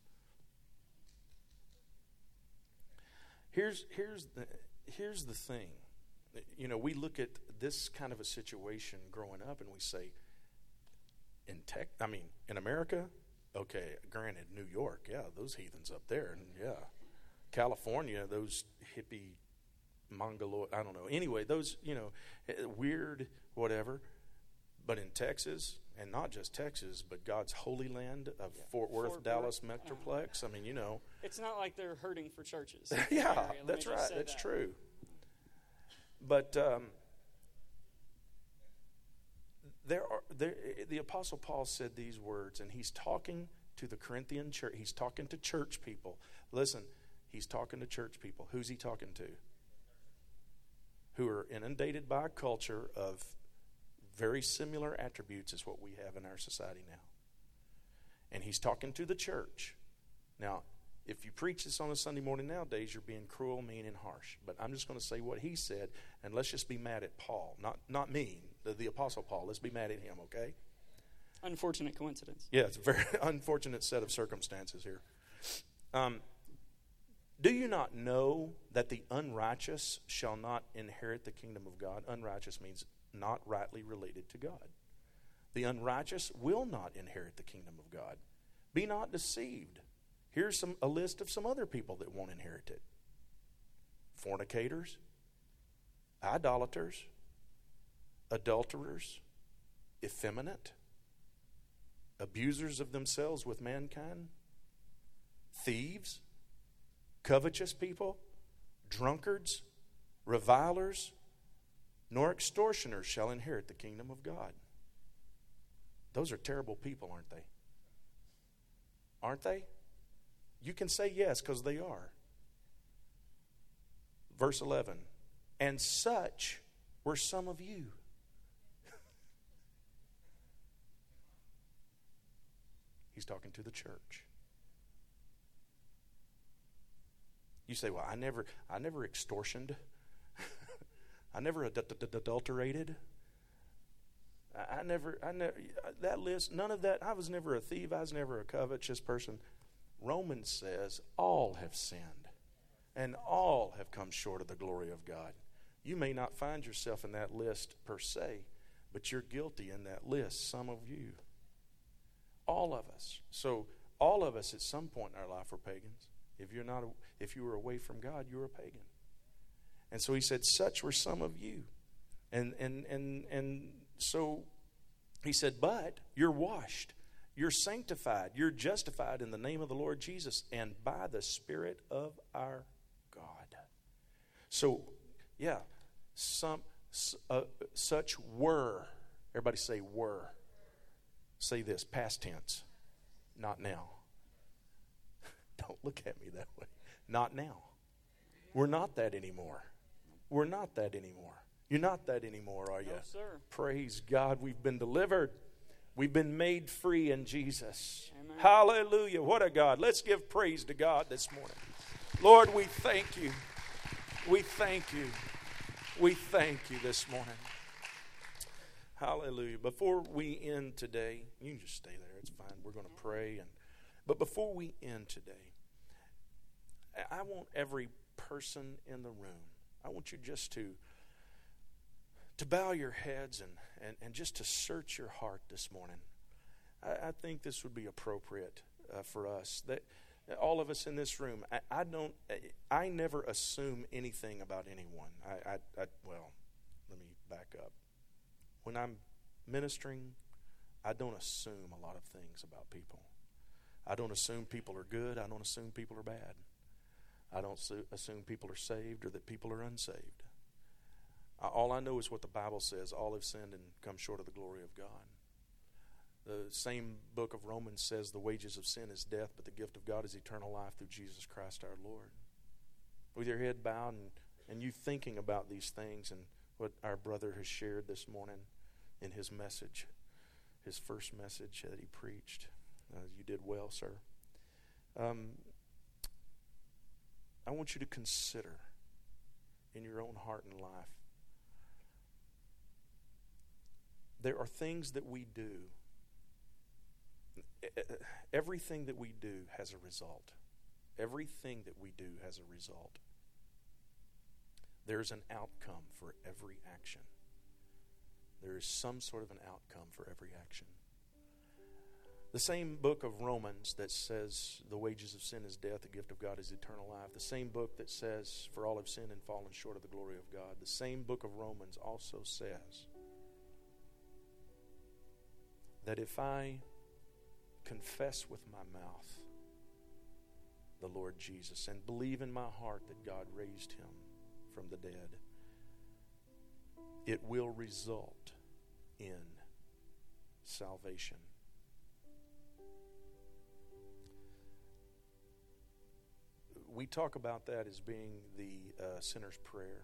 Here's here's the here's the thing. You know, we look at this kind of a situation growing up, and we say, in tech, I mean, in America, okay, granted, New York, yeah, those heathens up there, and yeah, California, those hippie, mongoloid, I don't know. Anyway, those, you know, weird, whatever. But in Texas, and not just Texas, but God's holy land of yeah. Fort Worth, Fort Dallas Worth. Metroplex. Uh, I mean, you know. It's not like they're hurting for churches. yeah, that's right. That's that. true. But um, there are there, the Apostle Paul said these words, and he's talking to the Corinthian church. He's talking to church people. Listen, he's talking to church people. Who's he talking to? Who are inundated by a culture of very similar attributes as what we have in our society now. And he's talking to the church. Now, if you preach this on a Sunday morning nowadays, you're being cruel, mean, and harsh. But I'm just going to say what he said, and let's just be mad at Paul. Not not me, the, the Apostle Paul. Let's be mad at him, okay? Unfortunate coincidence. Yeah, it's a very unfortunate set of circumstances here. Um, do you not know that the unrighteous shall not inherit the kingdom of God? Unrighteous means not rightly related to God. The unrighteous will not inherit the kingdom of God. Be not deceived. Here's some a list of some other people that won't inherit it. Fornicators, idolaters, adulterers, effeminate, abusers of themselves with mankind, thieves, covetous people, drunkards, revilers, nor extortioners shall inherit the kingdom of God. Those are terrible people, aren't they? Aren't they? You can say yes, because they are. Verse eleven, and such were some of you. He's talking to the church. You say, well, I never, I never extortioned. I never adulterated. I never, I never, that list, none of that. I was never a thief. I was never a covetous person. Romans says all have sinned and all have come short of the glory of God. You may not find yourself in that list per se, but you're guilty in that list, some of you. All of us. So all of us at some point in our life were pagans. If you're not, if you were away from God, you were a pagan. And so he said, such were some of you. And and and and so he said, but you're washed, you're sanctified, you're justified in the name of the Lord Jesus and by the Spirit of our God. So, yeah, some uh, such were. Everybody say were. Say this, past tense. Not now. Don't look at me that way. Not now. We're not that anymore. We're not that anymore. You're not that anymore, are you? No, sir. Praise God, we've been delivered. We've been made free in Jesus. Amen. Hallelujah. What a God. Let's give praise to God this morning. Lord, we thank you. We thank you. We thank you this morning. Hallelujah. Before we end today, you can just stay there. It's fine. We're going to pray. And But before we end today, I want every person in the room, I want you just to to bow your heads and, and, and just to search your heart this morning. I, I think this would be appropriate uh, for us. That all of us in this room, I, I don't, I never assume anything about anyone. I, I, I, well, let me back up. When I'm ministering, I don't assume a lot of things about people. I don't assume people are good. I don't assume people are bad. I don't su- assume people are saved or that people are unsaved. Uh, all I know is what the Bible says. All have sinned and come short of the glory of God. The same book of Romans says the wages of sin is death, but the gift of God is eternal life through Jesus Christ our Lord. With your head bowed and, and you thinking about these things and what our brother has shared this morning in his message, his first message that he preached. Uh, you did well, sir. Um, I want you to consider in your own heart and life, there are things that we do. Everything that we do has a result. Everything that we do has a result. There's an outcome for every action. There is some sort of an outcome for every action. The same book of Romans that says the wages of sin is death, the gift of God is eternal life. The same book that says for all have sinned and fallen short of the glory of God. The same book of Romans also says that if I confess with my mouth the Lord Jesus and believe in my heart that God raised him from the dead, it will result in salvation. We talk about that as being the uh, sinner's prayer.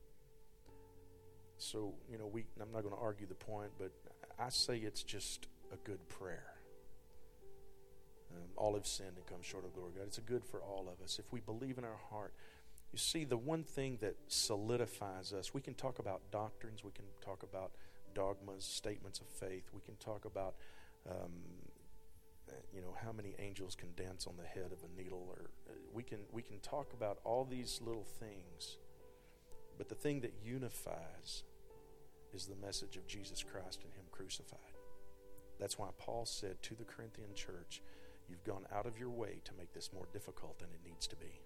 So, you know, we I'm not going to argue the point, but I say it's just a good prayer. Um, all have sinned and come short of the glory of God. It's a good for all of us. If we believe in our heart, you see, the one thing that solidifies us, we can talk about doctrines, we can talk about dogmas, statements of faith, we can talk about, um, you know, how many angels can dance on the head of a needle, or uh, we can we can talk about all these little things, but the thing that unifies is the message of Jesus Christ and him crucified. That's why Paul said to the Corinthian church, you've gone out of your way to make this more difficult than it needs to be.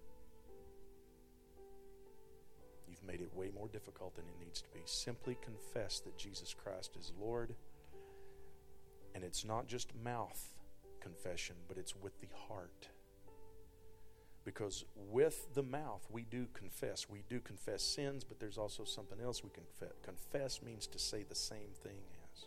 You've made it way more difficult than it needs to be. Simply confess that Jesus Christ is Lord. And it's not just mouth confession, but it's with the heart. Because with the mouth, we do confess. We do confess sins, but there's also something else we confess. Confess means to say the same thing as.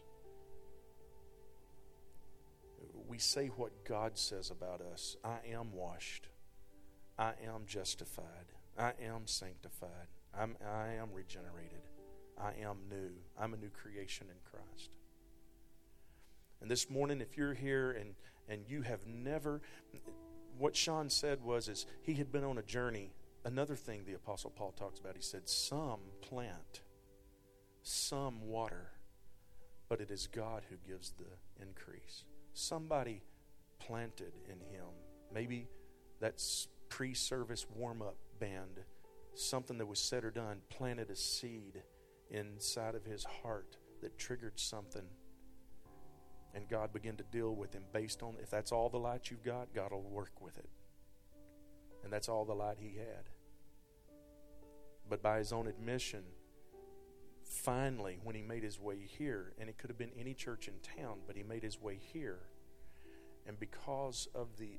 We say what God says about us. I am washed. I am justified. I am sanctified. I'm, I am regenerated. I am new. I'm a new creation in Christ. And this morning, if you're here and, and you have never, what Sean said was is he had been on a journey. Another thing the Apostle Paul talks about, he said, some plant, some water, but it is God who gives the increase. Somebody planted in him. Maybe that's pre-service warm-up band, something that was said or done, planted a seed inside of his heart that triggered something. And God began to deal with him based on, if that's all the light you've got, God will work with it. And that's all the light he had. But by his own admission, finally, when he made his way here, and it could have been any church in town, but he made his way here. And because of the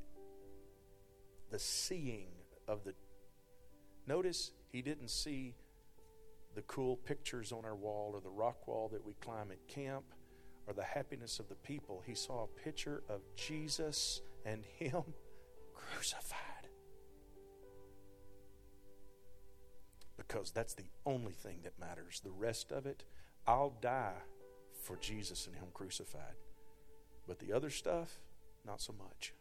the seeing of the, notice he didn't see the cool pictures on our wall or the rock wall that we climb at camp or the happiness of the people. He saw a picture of Jesus and him crucified. Because that's the only thing that matters. The rest of it, I'll die for Jesus and him crucified. But the other stuff, not so much.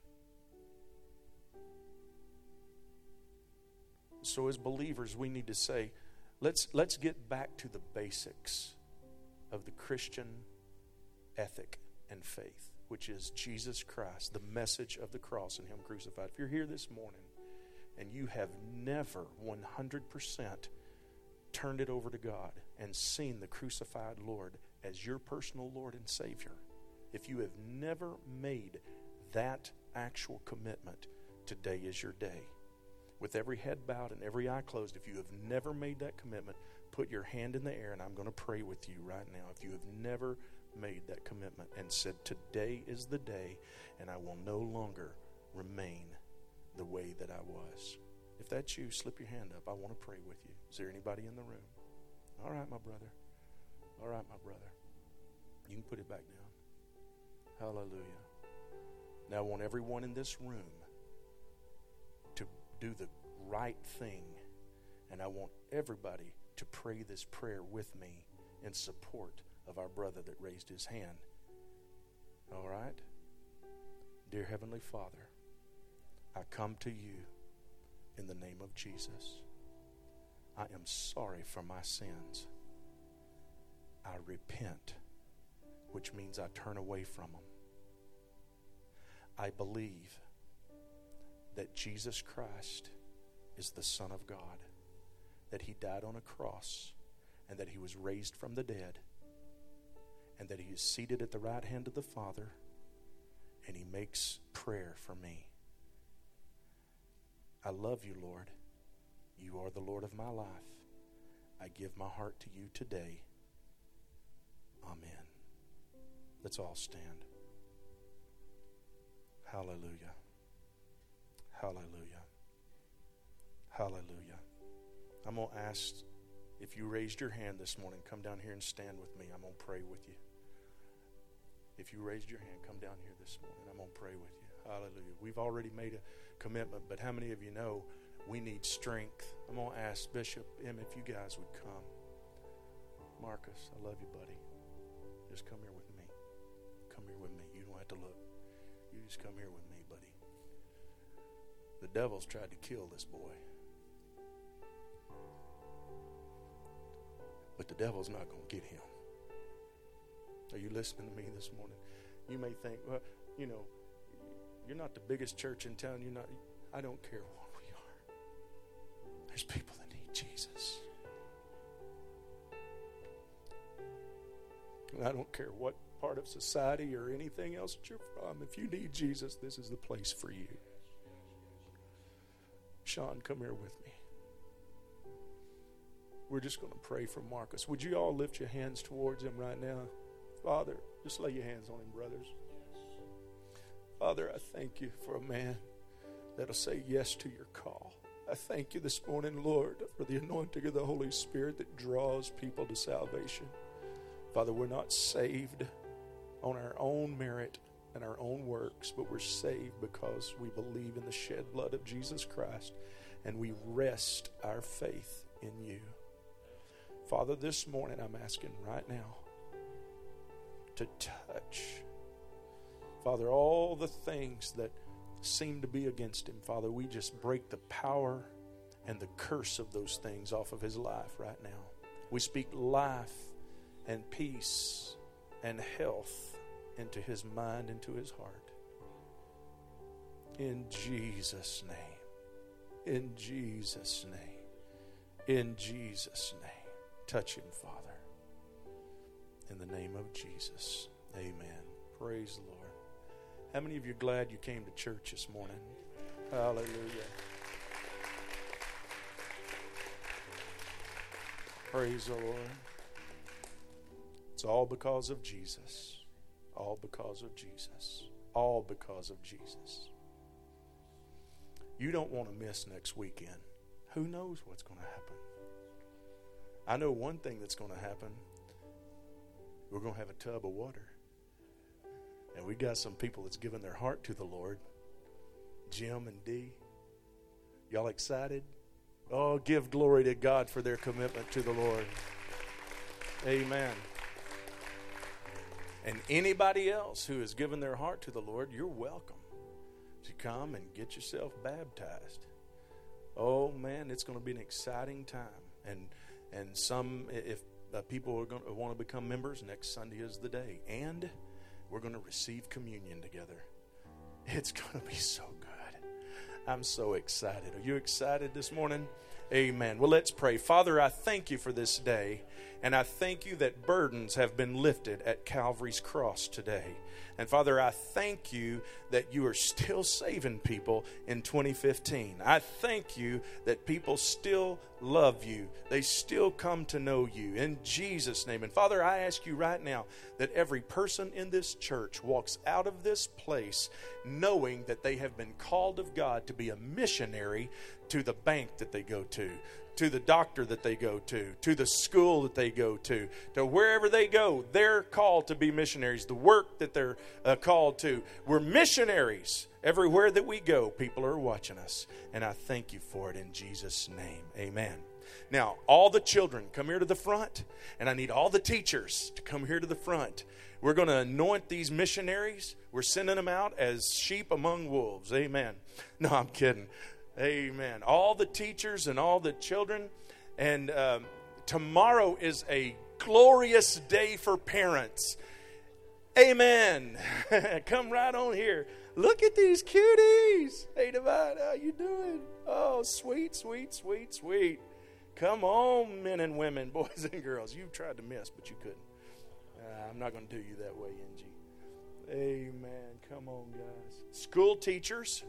So as believers, we need to say, let's let's get back to the basics of the Christian ethic and faith, which is Jesus Christ, the message of the cross and him crucified. If you're here this morning and you have never one hundred percent turned it over to God and seen the crucified Lord as your personal Lord and Savior, if you have never made that actual commitment, today is your day. With every head bowed and every eye closed, if you have never made that commitment, put your hand in the air and I'm going to pray with you right now. If you have never made that commitment and said, today is the day and I will no longer remain the way that I was. If that's you, slip your hand up. I want to pray with you. Is there anybody in the room? All right, my brother. All right, my brother. You can put it back down. Hallelujah. Now I want everyone in this room to do the right thing. And I want everybody to pray this prayer with me in support of our brother that raised his hand. All right? Dear Heavenly Father, I come to you in the name of Jesus. I am sorry for my sins. I repent, which means I turn away from them. I believe that Jesus Christ is the Son of God, that he died on a cross, and that he was raised from the dead, and that he is seated at the right hand of the Father, and he makes prayer for me. I love you, Lord. You are the Lord of my life. I give my heart to you today. Amen. Let's all stand. Hallelujah. Hallelujah. Hallelujah. I'm going to ask, if you raised your hand this morning, come down here and stand with me. I'm going to pray with you. If you raised your hand, come down here this morning. I'm going to pray with you. Hallelujah. We've already made a commitment, but how many of you know we need strength? I'm going to ask Bishop M if you guys would come. Marcus, I love you, buddy. Just come here with me. Come here with me. You don't have to look. You just come here with me, buddy. The devil's tried to kill this boy. But the devil's not going to get him. Are you listening to me this morning? You may think, well, you know, you're not the biggest church in town. You're not. I don't care what we are. There's people that need Jesus. And I don't care what part of society or anything else that you're from. If you need Jesus, this is the place for you. Sean, come here with me. We're just going to pray for Marcus. Would you all lift your hands towards him right now? Father, just lay your hands on him, brothers. Father, I thank you for a man that'll say yes to your call. I thank you this morning, Lord, for the anointing of the Holy Spirit that draws people to salvation. Father, we're not saved on our own merit and our own works, but we're saved because we believe in the shed blood of Jesus Christ and we rest our faith in you. Father, this morning I'm asking right now to touch, Father, all the things that seem to be against him. Father, we just break the power and the curse of those things off of his life right now. We speak life and peace and health into his mind, into his heart. In Jesus' name. In Jesus' name. In Jesus' name. Touch him, Father. In the name of Jesus. Amen. Praise the Lord. How many of you are glad you came to church this morning? Hallelujah. Praise the Lord. It's all because of Jesus. All because of Jesus. All because of Jesus. You don't want to miss next weekend. Who knows what's going to happen? I know one thing that's going to happen. We're going to have a tub of water. And we got some people that's given their heart to the Lord. Jim and Dee. Y'all excited? Oh, give glory to God for their commitment to the Lord. Amen. And anybody else who has given their heart to the Lord, you're welcome to come and get yourself baptized. Oh, man, it's going to be an exciting time. And and some, if uh, people are going to want to become members, next Sunday is the day. And we're going to receive communion together. It's going to be so good. I'm so excited. Are you excited this morning? Amen. Well, let's pray. Father, I thank you for this day. And I thank you that burdens have been lifted at Calvary's cross today. And Father, I thank you that you are still saving people in twenty fifteen. I thank you that people still love you. They still come to know you in Jesus' name. And Father, I ask you right now that every person in this church walks out of this place knowing that they have been called of God to be a missionary to the bank that they go to, to the doctor that they go to, to the school that they go to, to wherever they go. They're called to be missionaries. The work that they're uh, called to. We're missionaries. Everywhere that we go, people are watching us. And I thank you for it in Jesus' name. Amen. Now, all the children, come here to the front. And I need all the teachers to come here to the front. We're going to anoint these missionaries. We're sending them out as sheep among wolves. Amen. No, I'm kidding. Amen. All the teachers and all the children. And um, tomorrow is a glorious day for parents. Amen. Come right on here. Look at these cuties. Hey, Divine, how you doing? Oh, sweet, sweet, sweet, sweet. Come on, men and women, boys and girls. You tried to miss, but you couldn't. Uh, I'm not going to do you that way, Angie. Amen. Come on, guys. School teachers,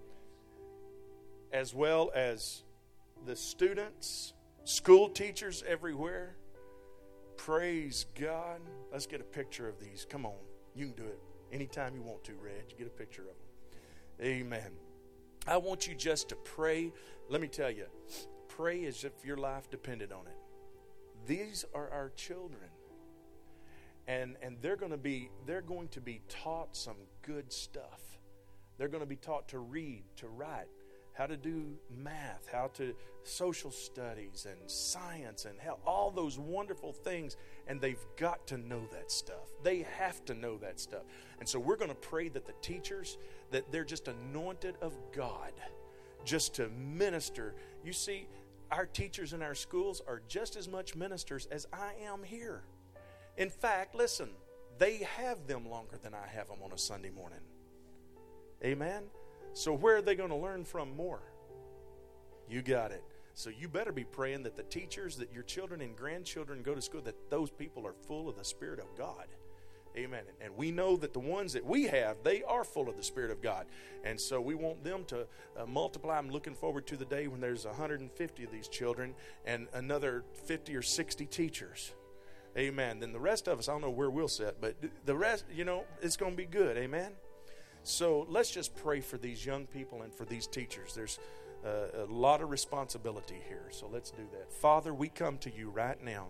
as well as the students, school teachers everywhere. Praise God. Let's get a picture of these. Come on. You can do it anytime you want to, Reg. Get a picture of them. Amen. I want you just to pray. Let me tell you, pray as if your life depended on it. These are our children. And and they're going to be they're going to be taught some good stuff. They're going to be taught to read, to write, how to do math, how to social studies and science and how, all those wonderful things. And they've got to know that stuff. They have to know that stuff. And so we're going to pray that the teachers, that they're just anointed of God, just to minister. You see, our teachers in our schools are just as much ministers as I am here. In fact, listen, they have them longer than I have them on a Sunday morning. Amen? So where are they going to learn from more? You got it. So you better be praying that the teachers, that your children and grandchildren go to school, that those people are full of the Spirit of God. Amen. And we know that the ones that we have, they are full of the Spirit of God. And so we want them to uh, multiply. I'm looking forward to the day when there's one hundred fifty of these children and another fifty or sixty teachers. Amen. Then the rest of us, I don't know where we'll sit, but the rest, you know, it's going to be good. Amen. So let's just pray for these young people and for these teachers. There's uh, a lot of responsibility here. So let's do that. Father, we come to you right now.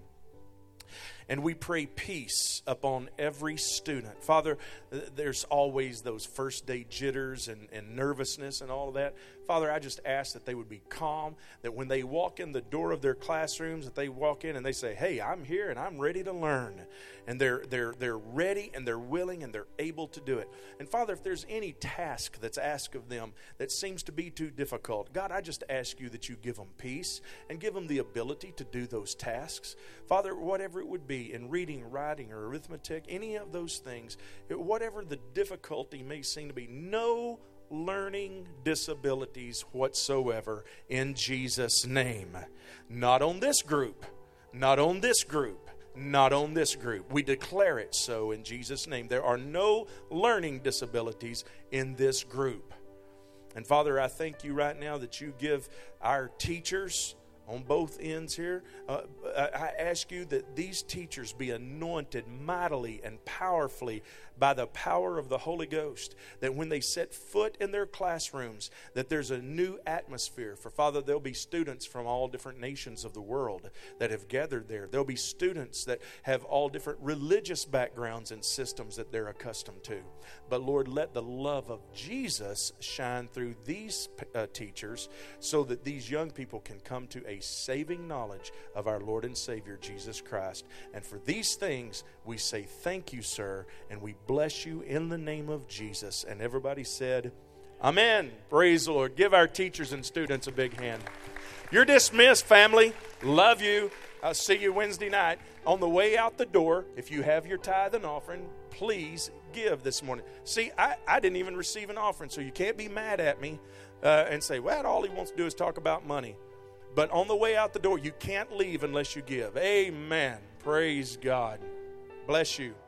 And we pray peace upon every student. Father, there's always those first day jitters and, and nervousness and all of that. Father, I just ask that they would be calm, that when they walk in the door of their classrooms, that they walk in and they say, hey, I'm here and I'm ready to learn. And they're they're they're ready and they're willing and they're able to do it. And Father, if there's any task that's asked of them that seems to be too difficult, God, I just ask you that you give them peace and give them the ability to do those tasks. Father, whatever it would be in reading, writing, or arithmetic, any of those things, whatever the difficulty may seem to be, no learning disabilities whatsoever in Jesus' name. Not on this group. Not on this group. Not on this group. We declare it so in Jesus' name. There are no learning disabilities in this group. And Father, I thank you right now that you give our teachers on both ends here. Uh, I ask you that these teachers be anointed mightily and powerfully by the power of the Holy Ghost, that when they set foot in their classrooms, that there's a new atmosphere. For Father, there'll be students from all different nations of the world that have gathered there. There'll be students that have all different religious backgrounds and systems that they're accustomed to. But Lord, let the love of Jesus shine through these uh, teachers so that these young people can come to a saving knowledge of our Lord and Savior, Jesus Christ. And for these things, we say thank you, sir, and we bless you in the name of Jesus. And everybody said, amen. Praise the Lord. Give our teachers and students a big hand. You're dismissed, family. Love you. I'll see you Wednesday night. On the way out the door, if you have your tithe and offering, please give this morning. See, I, I didn't even receive an offering, so you can't be mad at me uh, and say, well, all he wants to do is talk about money. But on the way out the door, you can't leave unless you give. Amen. Praise God. Bless you.